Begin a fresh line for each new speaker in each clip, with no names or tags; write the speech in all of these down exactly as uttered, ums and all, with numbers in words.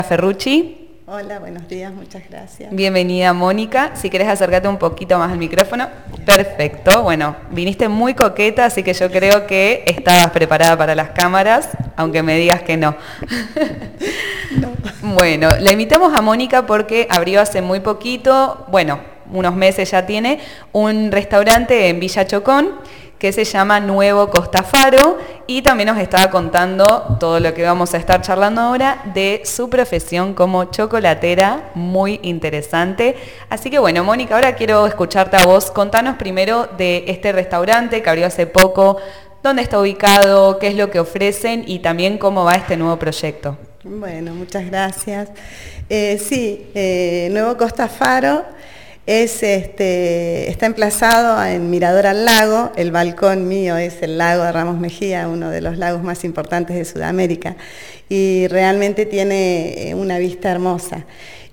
Ferrucci.
Hola, buenos días, muchas gracias.
Bienvenida, Mónica. Si querés acercarte un poquito más al micrófono. Perfecto. Bueno, viniste muy coqueta, así que yo creo que estabas preparada para las cámaras, aunque me digas que no.
No.
Bueno, la invitamos a Mónica porque abrió hace muy poquito, bueno, unos meses ya tiene, un restaurante en Villa Chocón que se llama Nuevo Costa Faro, y también nos estaba contando todo lo que vamos a estar charlando ahora de su profesión como chocolatera, muy interesante. Así que bueno, Mónica, ahora quiero escucharte a vos. Contanos primero de este restaurante que abrió hace poco, dónde está ubicado, qué es lo que ofrecen y también cómo va este nuevo proyecto.
Bueno, muchas gracias. Eh, sí, eh, Nuevo Costa Faro es, este, está emplazado en Mirador al Lago. El balcón mío es el lago de Ramos Mejía, uno de los lagos más importantes de Sudamérica, y realmente tiene una vista hermosa.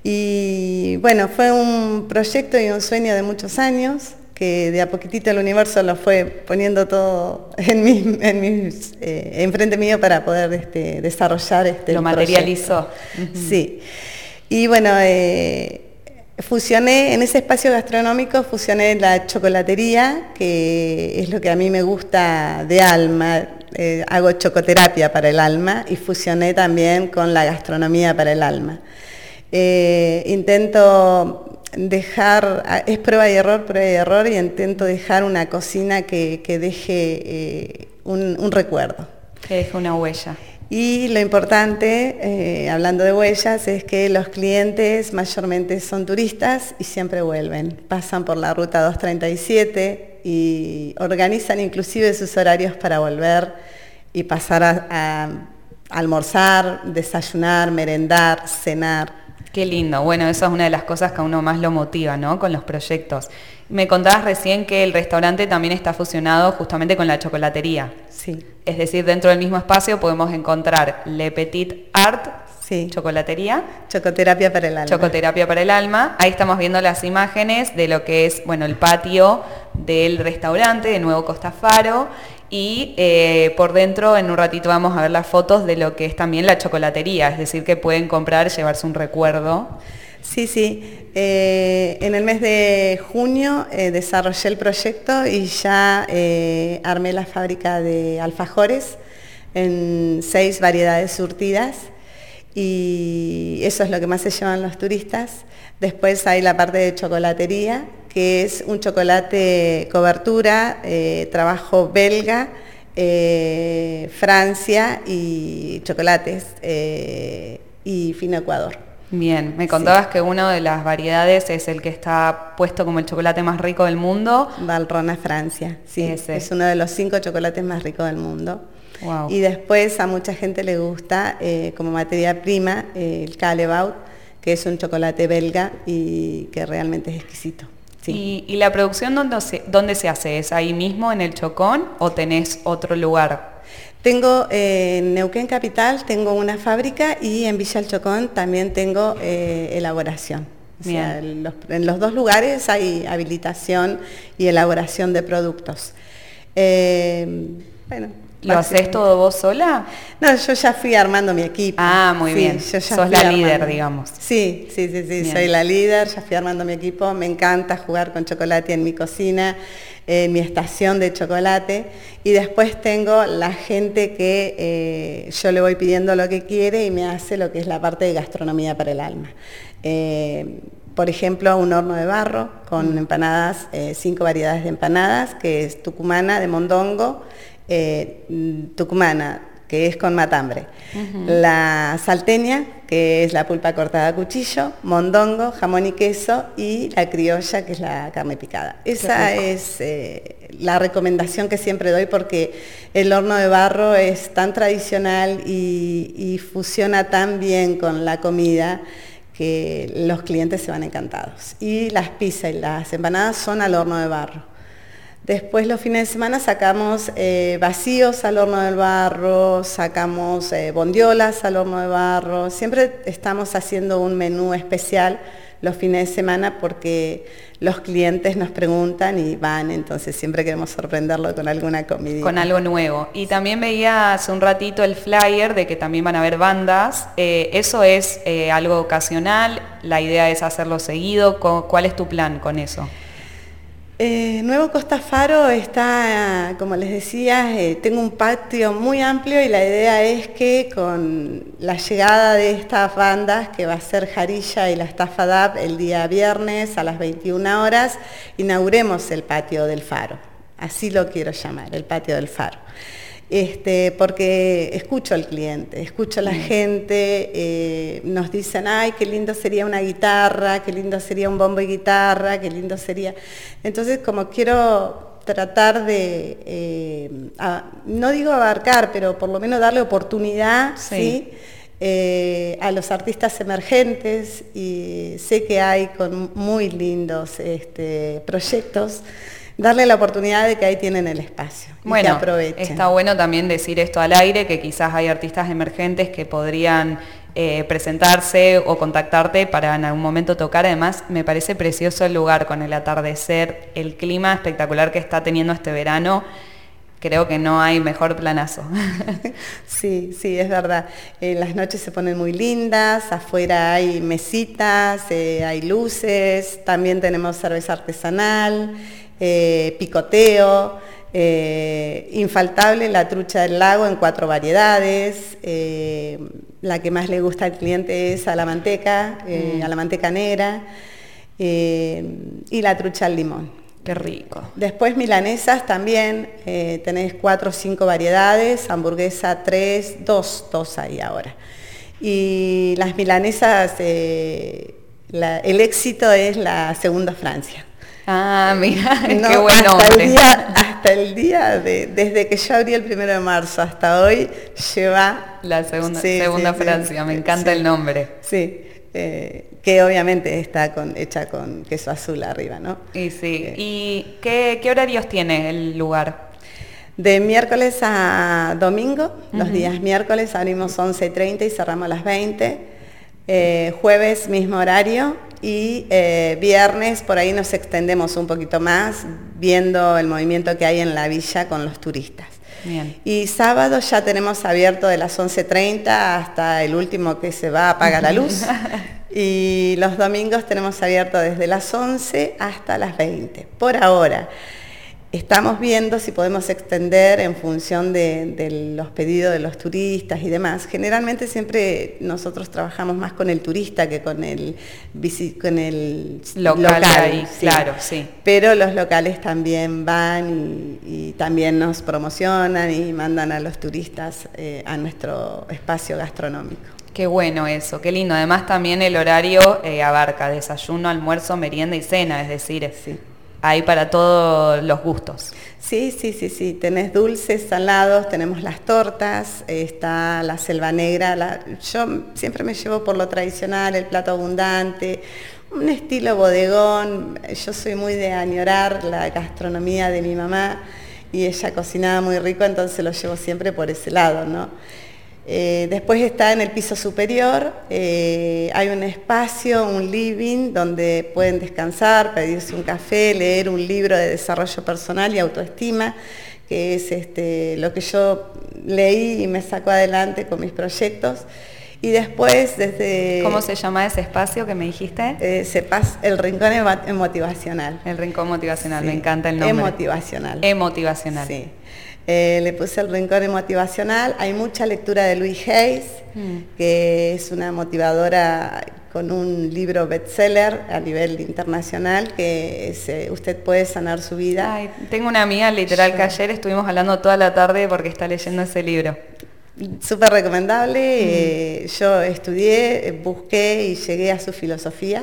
Y bueno, fue un proyecto y un sueño de muchos años, que de a poquitito el universo lo fue poniendo todo en mi, en mis, eh, enfrente mío para poder este, desarrollar este
Lo materializó.
Uh-huh. Sí. Y bueno, eh, fusioné, en ese espacio gastronómico, fusioné la chocolatería, que es lo que a mí me gusta de alma. Eh, hago chocoterapia para el alma y fusioné también con la gastronomía para el alma. Eh, intento dejar, es prueba y error, prueba y error, y intento dejar una cocina que, que deje eh, un, un recuerdo.
Que deje una huella.
Y lo importante, eh, hablando de huellas, es que los clientes mayormente son turistas y siempre vuelven. Pasan por la ruta doscientos treinta y siete y organizan inclusive sus horarios para volver y pasar a, a almorzar, desayunar, merendar, cenar.
Qué lindo. Bueno, eso es una de las cosas que a uno más lo motiva, ¿no? Con los proyectos. Me contabas recién que el restaurante también está fusionado justamente con la chocolatería.
Sí.
Es decir, dentro del mismo espacio podemos encontrar Le Petit Art,
sí.
Chocolatería.
Chocoterapia para el alma.
Chocoterapia para el alma. Ahí estamos viendo las imágenes de lo que es, bueno, el patio del restaurante de Nuevo Costa Faro. Y eh, por dentro, en un ratito vamos a ver las fotos de lo que es también la chocolatería, es decir, que pueden comprar, llevarse un recuerdo.
Sí, sí. Eh, en el mes de junio eh, desarrollé el proyecto y ya eh, armé la fábrica de alfajores en seis variedades surtidas, y eso es lo que más se llevan los turistas. Después hay la parte de chocolatería, que es un chocolate cobertura, eh, trabajo belga, eh, Francia y chocolates eh, y fino Ecuador.
Bien, me contabas
sí.
que una de las variedades es el que está puesto como el chocolate más rico del mundo.
Valrhona, Francia, sí,
Ese.
Es uno de los cinco chocolates más ricos del mundo.
Wow.
Y después a mucha gente le gusta eh, como materia prima eh, el Callebaut, que es un chocolate belga y que realmente es exquisito. Sí.
¿Y, y la producción dónde se, dónde se hace? ¿Es ahí mismo en el Chocón o tenés otro lugar?
Tengo eh, en Neuquén Capital, tengo una fábrica, y en Villa El Chocón también tengo eh, elaboración. O sea, en los, en los dos lugares hay habilitación y elaboración de productos. Eh, bueno,
¿Lo haces todo vos sola?
No, yo ya fui armando mi equipo.
Ah, muy
sí,
bien.
Yo ya
Sos la
armando.
líder, digamos.
Sí, sí, sí, sí. Soy la líder, ya fui armando mi equipo. Me encanta jugar con chocolate en mi cocina, eh, mi estación de chocolate. Y después tengo la gente que eh, yo le voy pidiendo lo que quiere y me hace lo que es la parte de gastronomía para el alma. Eh, Por ejemplo, un horno de barro con empanadas, eh, cinco variedades de empanadas, que es tucumana, de mondongo, eh, tucumana, que es con matambre, uh-huh. La salteña, que es la pulpa cortada a cuchillo, mondongo, jamón y queso, y la criolla, que es la carne picada. Esa es eh, la recomendación que siempre doy, porque el horno de barro es tan tradicional y, y fusiona tan bien con la comida, que los clientes se van encantados. Y las pizzas y las empanadas son al horno de barro. Después los fines de semana sacamos eh, vacíos al horno del barro, sacamos eh, bondiolas al horno de barro. Siempre estamos haciendo un menú especial los fines de semana porque los clientes nos preguntan y van, entonces siempre queremos sorprenderlo con alguna comida.
Con algo nuevo. Y también veía hace un ratito el flyer de que también van a haber bandas. Eh, ¿Eso es eh, algo ocasional? ¿La idea es hacerlo seguido? ¿Cuál es tu plan con eso?
Eh, Nuevo Costa Faro está, como les decía, eh, tengo un patio muy amplio y la idea es que con la llegada de estas bandas, que va a ser Jarilla y la Estafa D A B el día viernes a las veintiuna horas, inauguremos el patio del Faro. Así lo quiero llamar, el patio del Faro. Este, porque escucho al cliente, escucho a la gente, eh, nos dicen, ay, qué lindo sería una guitarra, qué lindo sería un bombo y guitarra, qué lindo sería... Entonces, como quiero tratar de, eh, a, no digo abarcar, pero por lo menos darle oportunidad, ¿sí? ¿sí? Eh, a los artistas emergentes, y sé que hay con muy lindos este, proyectos, darle la oportunidad de que ahí tienen el espacio y
bueno,
que aprovechen.
Está bueno también decir esto al aire, que quizás hay artistas emergentes que podrían eh, presentarse o contactarte para en algún momento tocar. Además, me parece precioso el lugar con el atardecer, el clima espectacular que está teniendo este verano. Creo que no hay mejor planazo.
Sí, sí, es verdad. Eh, las noches se ponen muy lindas, afuera hay mesitas, eh, hay luces, también tenemos cerveza artesanal, eh, picoteo, eh, infaltable la trucha del lago en cuatro variedades, eh, la que más le gusta al cliente es a la manteca, eh, mm. a la manteca negra, eh, y la trucha al limón.
Qué rico.
Después milanesas también, eh, tenés cuatro o cinco variedades, hamburguesa tres, dos, dos hay ahora. Y las milanesas, eh, la, el éxito es la Segunda Francia.
Ah, mira,
no,
qué buen
hasta
nombre.
El día, hasta el día, de, desde que yo abrí el primero de marzo hasta hoy, lleva...
La Segunda,
sí,
segunda
sí,
Francia,
sí,
me encanta
sí,
el nombre.
Sí. Eh, que obviamente está con, hecha con queso azul arriba, ¿no?
Y sí.
Eh,
¿Y qué, qué horarios tiene el lugar?
De miércoles a domingo, uh-huh. Los días miércoles abrimos once y treinta y cerramos a las veinte. Eh, jueves mismo horario y eh, viernes por ahí nos extendemos un poquito más viendo el movimiento que hay en la villa con los turistas.
Bien.
Y sábado ya tenemos abierto de las once y treinta hasta el último que se va a apagar la luz. Y los domingos tenemos abierto desde las once hasta las veinte. Por ahora, estamos viendo si podemos extender en función de, de los pedidos de los turistas y demás. Generalmente siempre nosotros trabajamos más con el turista que con el, con el
local. local ahí, sí. Claro, sí.
Pero los locales también van y, y también nos promocionan y mandan a los turistas eh, a nuestro espacio gastronómico.
Qué bueno eso, qué lindo. Además también el horario eh, abarca desayuno, almuerzo, merienda y cena, es decir,
sí.
Hay para todos los gustos.
Sí, sí, sí, sí. Tenés dulces, salados, tenemos las tortas, está la selva negra. La... Yo siempre me llevo por lo tradicional, el plato abundante, un estilo bodegón. Yo soy muy de añorar la gastronomía de mi mamá y ella cocinaba muy rico, entonces lo llevo siempre por ese lado, ¿no? Eh, después está en el piso superior, eh, hay un espacio, un living, donde pueden descansar, pedirse un café, leer un libro de desarrollo personal y autoestima, que es este, lo que yo leí y me sacó adelante con mis proyectos. Y después desde...
¿Cómo se llama ese espacio que me dijiste?
Eh, Sepas, el Rincón Motivacional.
El Rincón Motivacional, sí. Me encanta el nombre.
Emotivacional.
Emotivacional.
Sí. Eh, le puse el Rincón Motivacional. Hay mucha lectura de Louise Hayes, mm. que es una motivadora con un libro bestseller a nivel internacional, que es, eh, usted puede sanar su vida.
Ay, tengo una amiga literal Yo. que ayer estuvimos hablando toda la tarde porque está leyendo ese libro.
Súper recomendable. Mm. Eh, yo estudié, busqué y llegué a su filosofía.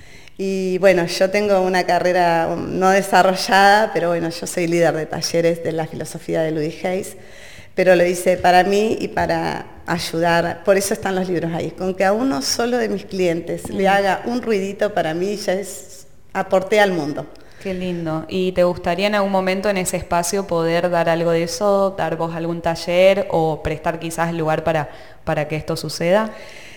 Y bueno, yo tengo una carrera no desarrollada, pero bueno, yo soy líder de talleres de la filosofía de Louise Hayes, pero lo hice para mí y para ayudar, por eso están los libros ahí. Con que a uno solo de mis clientes mm. le haga un ruidito, para mí ya es, aporté al mundo.
Qué lindo. ¿Y te gustaría en algún momento en ese espacio poder dar algo de eso, dar vos algún taller o prestar quizás el lugar para, para que esto suceda?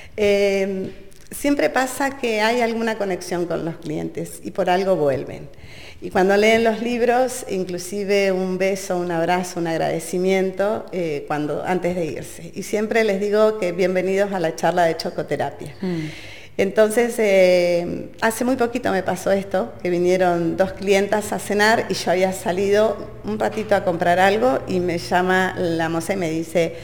Eh, siempre pasa que hay alguna conexión con los clientes y por algo vuelven. Y cuando leen los libros, inclusive un beso, un abrazo, un agradecimiento eh, cuando, antes de irse. Y siempre les digo que bienvenidos a la charla de chocoterapia. Mm. Entonces, eh, hace muy poquito me pasó esto, que vinieron dos clientas a cenar y yo había salido un ratito a comprar algo y me llama la moza y me dice,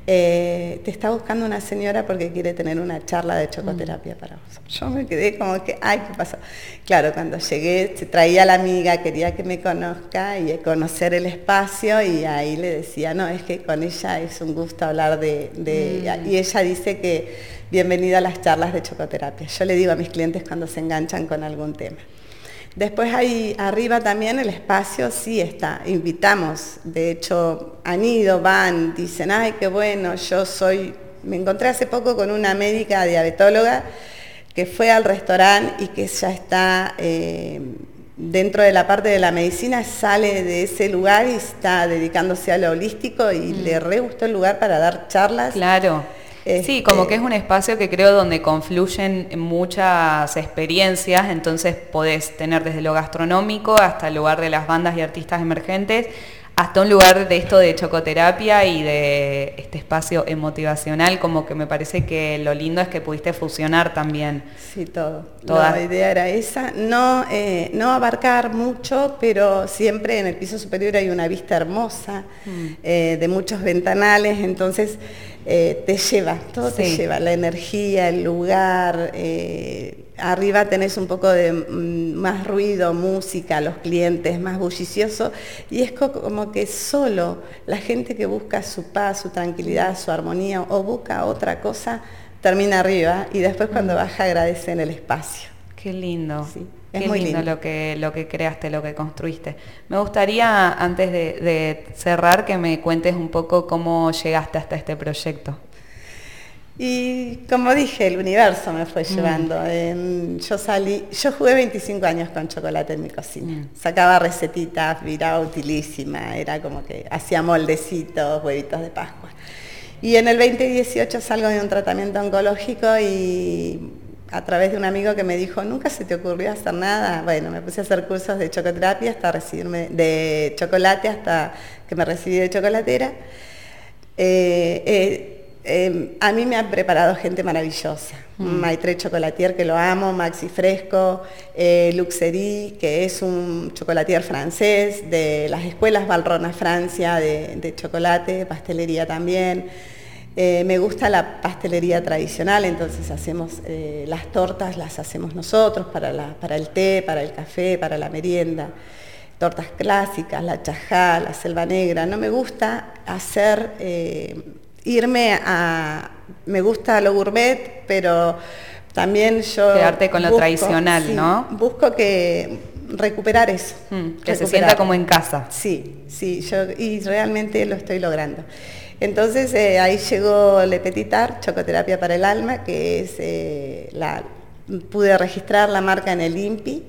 eh, te está buscando una señora porque quiere tener una charla de chocoterapia mm. para vos. Yo me quedé como que, ay, ¿qué pasó? Claro, cuando llegué, se traía a la amiga, quería que me conozca y conocer el espacio y ahí le decía, no, es que con ella es un gusto hablar de... de mm. Y ella dice que bienvenida a las charlas de chocoterapia. Yo le digo a mis clientes cuando se enganchan con algún tema. Después ahí arriba también el espacio sí está, invitamos, de hecho han ido, van, dicen, ay qué bueno, yo soy, me encontré hace poco con una médica diabetóloga que fue al restaurante y que ya está eh, dentro de la parte de la medicina, sale de ese lugar y está dedicándose a lo holístico y mm. le re gustó el lugar para dar charlas.
Claro. Sí, como que es un espacio que creo donde confluyen muchas experiencias, entonces podés tener desde lo gastronómico hasta el lugar de las bandas y artistas emergentes, hasta un lugar de esto de chocoterapia y de este espacio emotivacional, como que me parece que lo lindo es que pudiste fusionar también.
Sí, todo. Toda. La idea era esa, no, eh, no abarcar mucho, pero siempre en el piso superior hay una vista hermosa, mm. eh, de muchos ventanales, entonces eh, te lleva, todo sí. te lleva, la energía, el lugar, eh, arriba tenés un poco de mm, más ruido, música, los clientes, más bullicioso, y es como que solo la gente que busca su paz, su tranquilidad, su armonía o busca otra cosa, termina arriba y después cuando baja agradece en el espacio.
Qué lindo.
Sí, es
Qué
muy
lindo,
lindo
lo que, lo que creaste, lo que construiste. Me gustaría, antes de, de cerrar, que me cuentes un poco cómo llegaste hasta este proyecto.
Y como dije, el universo me fue llevando. Mm. Eh, yo salí, yo jugué veinticinco años con chocolate en mi cocina. Mm. Sacaba recetitas, viraba utilísima, era como que hacía moldecitos, huevitos de Pascua. Y en el veinte dieciocho salgo de un tratamiento oncológico y a través de un amigo que me dijo, ¿nunca se te ocurrió hacer nada? Bueno, me puse a hacer cursos de chocoterapia hasta recibirme de chocolate, hasta que me recibí de chocolatera. Eh, eh, Eh, a mí me han preparado gente maravillosa, mm. Maitre Chocolatier, que lo amo, Maxi Fresco, eh, Luxerie, que es un chocolatier francés, de las escuelas Valrhona Francia, de, de chocolate, pastelería también. Eh, me gusta la pastelería tradicional, entonces hacemos eh, las tortas, las hacemos nosotros para, la, para el té, para el café, para la merienda. Tortas clásicas, la chajá, la selva negra. No me gusta hacer... Eh, irme a... Me gusta lo gourmet, pero también yo...
Quedarte con lo busco, tradicional,
sí,
¿no?
Busco que recuperar eso.
Mm, que recuperar. Se sienta como en casa.
Sí, sí, yo y realmente lo estoy logrando. Entonces eh, ahí llegó Le Petit Art, Chocoterapia para el Alma, que es eh, la... Pude registrar la marca en el I N P I,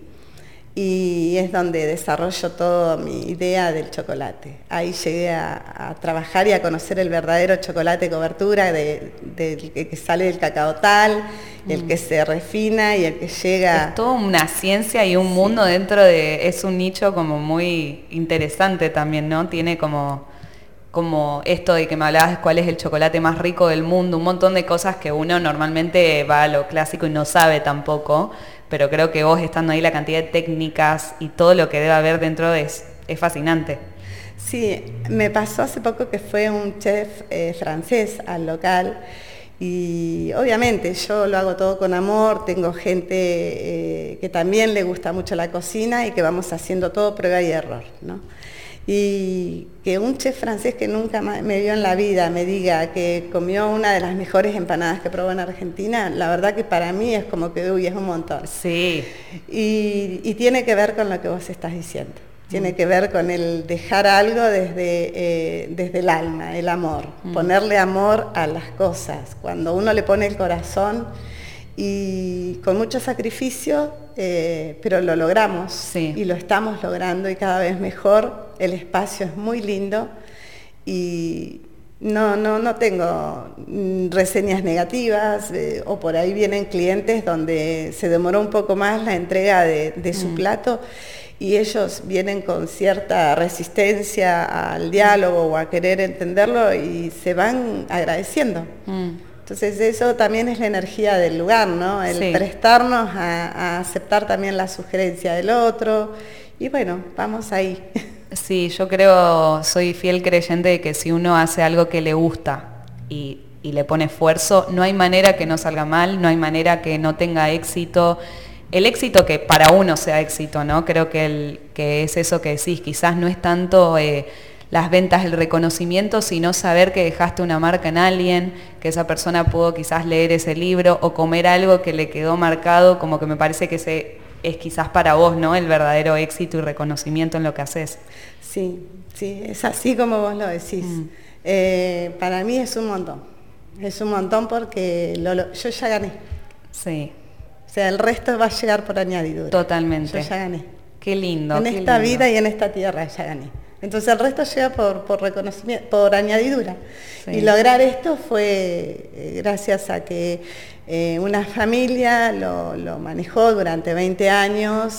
y es donde desarrollo toda mi idea del chocolate. Ahí llegué a, a trabajar y a conocer el verdadero chocolate cobertura, de, de, de que sale del cacao tal, mm. el que se refina y el que llega...
Es toda una ciencia y un sí. mundo dentro de... Es un nicho como muy interesante también, ¿no? Tiene como... como esto de que me hablabas de cuál es el chocolate más rico del mundo, un montón de cosas que uno normalmente va a lo clásico y no sabe tampoco, pero creo que vos estando ahí, la cantidad de técnicas y todo lo que debe haber dentro es, es fascinante.
Sí, me pasó hace poco que fue un chef eh, francés al local y obviamente yo lo hago todo con amor, tengo gente eh, que también le gusta mucho la cocina y que vamos haciendo todo prueba y error, ¿no? Y que un chef francés que nunca me vio en la vida me diga que comió una de las mejores empanadas que probó en Argentina, la verdad que para mí es como que, uy, es un montón.
Sí.
Y, y tiene que ver con lo que vos estás diciendo. Tiene mm. que ver con el dejar algo desde, eh, desde el alma, el amor. Mm. Ponerle amor a las cosas. Cuando uno le pone el corazón y con mucho sacrificio, eh, pero lo logramos,
sí.
y lo estamos logrando y cada vez mejor. El espacio es muy lindo y no, no, no tengo reseñas negativas, eh, o por ahí vienen clientes donde se demoró un poco más la entrega de, de su mm. plato, y ellos vienen con cierta resistencia al diálogo o a querer entenderlo y se van agradeciendo. Mm. Entonces eso también es la energía del lugar, ¿no? El sí. prestarnos a, a aceptar también la sugerencia del otro, y bueno, vamos ahí.
Sí, yo creo, soy fiel creyente de que si uno hace algo que le gusta y, y le pone esfuerzo, no hay manera que no salga mal, no hay manera que no tenga éxito. El éxito que para uno sea éxito, ¿no? Creo que, el, que es eso que decís, quizás no es tanto eh, las ventas, el reconocimiento, sino saber que dejaste una marca en alguien, que esa persona pudo quizás leer ese libro o comer algo que le quedó marcado, como que me parece que se, es quizás para vos, ¿no? El verdadero éxito y reconocimiento en lo que haces.
Sí, sí, es así como vos lo decís. Mm. Eh, para mí es un montón, es un montón porque lo, lo, yo ya gané.
Sí.
O sea, el resto va a llegar por añadidura.
Totalmente.
Yo ya gané.
Qué lindo.
En
qué
esta
lindo.
vida y en esta tierra ya gané. Entonces el resto llega por, por reconocimiento, por añadidura. Sí. Y lograr esto fue eh, gracias a que eh, una familia lo, lo manejó durante veinte años,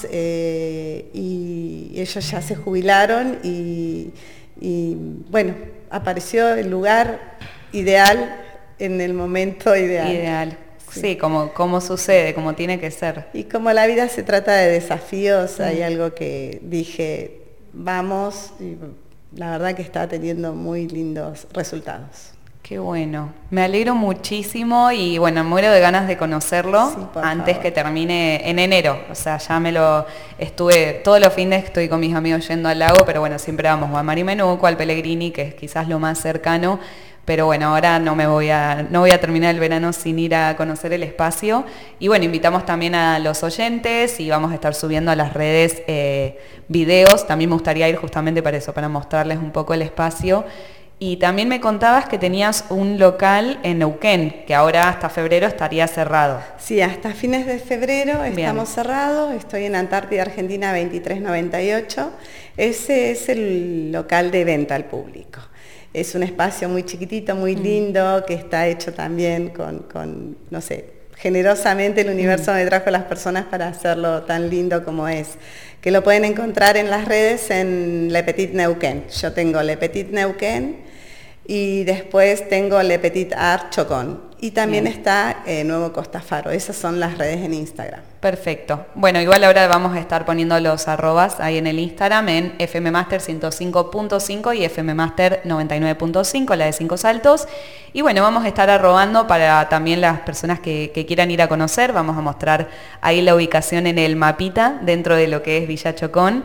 eh, y ellos ya se jubilaron y, y bueno, apareció el lugar ideal en el momento ideal.
Ideal. Sí, sí, como, como sucede, como tiene que ser.
Y como la vida se trata de desafíos, mm. hay algo que dije, vamos, y la verdad que está teniendo muy lindos resultados.
Qué bueno, me alegro muchísimo y bueno, muero de ganas de conocerlo sí, antes favor. que termine en enero. O sea, ya me lo estuve, todos los fines estoy con mis amigos yendo al lago, pero bueno, siempre vamos o a Marimenuco, al Pellegrini, que es quizás lo más cercano. Pero bueno, ahora no me voy a, no voy a terminar el verano sin ir a conocer el espacio. Y bueno, invitamos también a los oyentes y vamos a estar subiendo a las redes eh, videos. También me gustaría ir justamente para eso, para mostrarles un poco el espacio. Y también me contabas que tenías un local en Neuquén, que ahora hasta febrero estaría cerrado.
Sí, hasta fines de febrero Bien. estamos cerrados. Estoy en Antártida, Argentina, veintitrés noventa y ocho. Ese es el local de venta al público. Es un espacio muy chiquitito, muy lindo, que está hecho también con, con no sé, generosamente el universo mm. me trajo a las personas para hacerlo tan lindo como es. Que lo pueden encontrar en las redes en Le Petit Neuquén. Yo tengo Le Petit Neuquén y después tengo Le Petit Art Chocón. Y también Bien. está eh, Nuevo Costa Faro. Esas son las redes en Instagram.
Perfecto. Bueno, igual ahora vamos a estar poniendo los arrobas ahí en el Instagram, en F M Master ciento cinco punto cinco y F M Master noventa y nueve punto cinco, la de Cinco Saltos. Y bueno, vamos a estar arrobando para también las personas que, que quieran ir a conocer. Vamos a mostrar ahí la ubicación en el mapita dentro de lo que es Villa Chocón.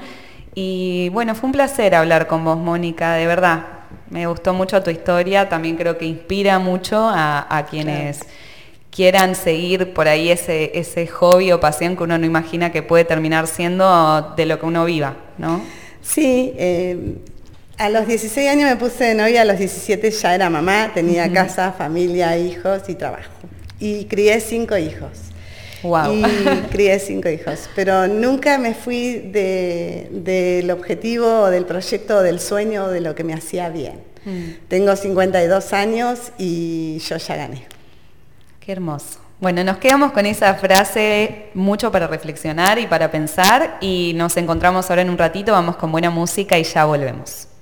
Y bueno, fue un placer hablar con vos, Mónica, de verdad. Me gustó mucho tu historia, también creo que inspira mucho a, a quienes claro. quieran seguir por ahí ese, ese hobby o pasión que uno no imagina que puede terminar siendo de lo que uno viva, ¿no?
Sí, eh, a los dieciséis años me puse de novia, a los diecisiete ya era mamá, tenía uh-huh. casa, familia, hijos y trabajo. Y crié cinco hijos.
Wow.
Y crié cinco hijos, pero nunca me fui de, del objetivo, del proyecto, del sueño, de lo que me hacía bien. Mm. Tengo cincuenta y dos años y yo ya gané.
Qué hermoso. Bueno, nos quedamos con esa frase, mucho para reflexionar y para pensar, y nos encontramos ahora en un ratito, vamos con buena música y ya volvemos.